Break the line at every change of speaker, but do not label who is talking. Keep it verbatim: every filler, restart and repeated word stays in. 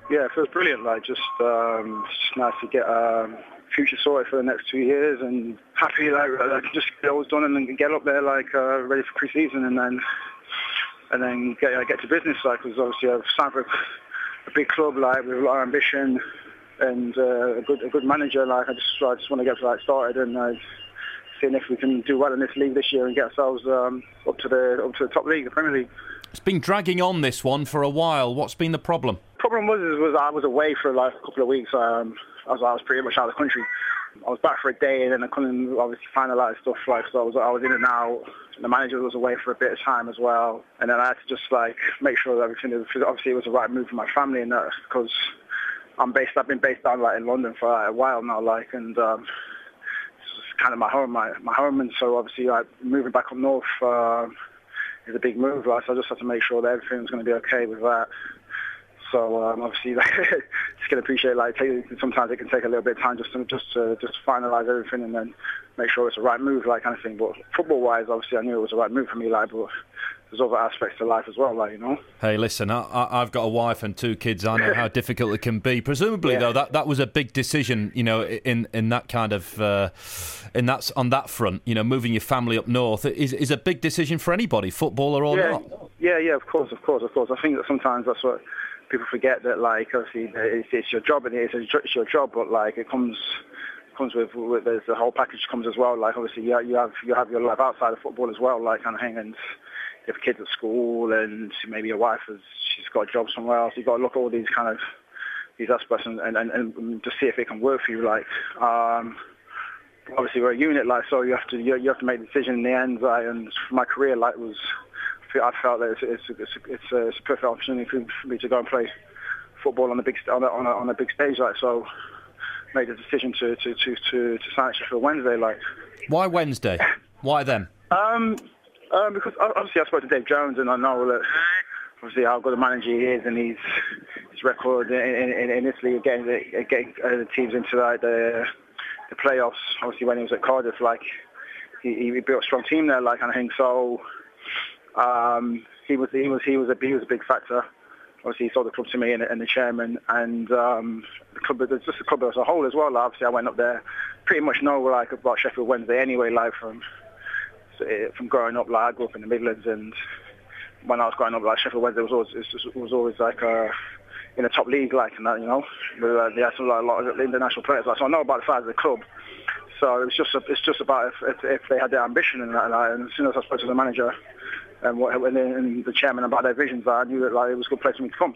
Yeah, it feels brilliant. Like, just um, it's just nice to get um, future sorted for the next two years, and happy like I can just get all done and then get up there like uh, ready for pre-season, and then and then get uh, get to business. Like, because obviously I've signed for a, a big club like with a lot of ambition and uh, a good a good manager. Like, I just I just want to get like started and uh, seeing if we can do well in this league this year and get ourselves um, up to the up to the top league, the Premier League.
It's been dragging on, this one, for a while. What's been the problem?
Problem was was I was away for like a couple of weeks. Um, I was I was pretty much out of the country. I was back for a day and then I couldn't obviously finalise stuff. Like, so I was I was in and out. The manager was away for a bit of time as well, and then I had to just like make sure that everything. Obviously, it was the right move for my family and that, because I'm based. I've been based down like in London for like, a while now. Like, and um, it's kind of my home, my my home, and so obviously like moving back up north. Uh, is a big move, like, so I just have to make sure that everything's going to be okay with that. So um, obviously, like, just can appreciate like take, sometimes it can take a little bit of time just to just to just finalise everything and then make sure it's the right move, like kind of thing. But football-wise, obviously, I knew it was the right move for me, like, but there's other aspects to life as well, like, you know.
Hey, listen, I, I, I've got a wife and two kids. I know how difficult it can be. Presumably, yeah. though, that, that was a big decision, you know, in in that kind of uh, in that on that front. You know, moving your family up north is is a big decision for anybody, footballer or
yeah,
not.
Yeah, yeah, of course, of course, of course. I think that sometimes that's what people forget, that like obviously it's, it's your job and it's, it's your job, but like it comes. comes with, with there's the whole package comes as well. Like obviously you, you have you have your life outside of football as well, like kind of thing, and you have kids at school and maybe your wife has she's got a job somewhere else. You've got to look at all these kind of these aspects and, and, and, and to see if it can work for you. Like um, obviously we're a unit, like, so you have to you, you have to make a decision in the end. Like, and for my career, like, was I felt that it's it's it's, it's, a, it's a perfect opportunity for me to go and play football on the big on a, on a, on a big stage, like so. Made the decision to to to to, to sign Sheffield Wednesday. Like,
why Wednesday? Why them?
Um, um, because obviously I spoke to Dave Jones and I know that obviously how good a manager he is, and he's his record in, in, in Italy getting the, getting uh, the teams into like the the playoffs. Obviously when he was at Cardiff, like he, he built a strong team there, like kind of thing. So um, he was he was he was a he was a big factor. Obviously, he sold the club to me and, and the chairman, and um, the club, just the club as a whole as well. Like, obviously, I went up there, pretty much know like about Sheffield Wednesday anyway. Like from from growing up, like I grew up in the Midlands, and when I was growing up, like Sheffield Wednesday was always it was, it was always like uh, in the top league, like and that, you know. But, uh, they had some, like, a lot of international players, like, so I know about the size of the club. So it's just it's just about if if, if they had their ambition and that. And, like, and as soon as I spoke to the manager. And, what, and, then, and the chairman about their visions, I knew that like, it was a good place for me to come.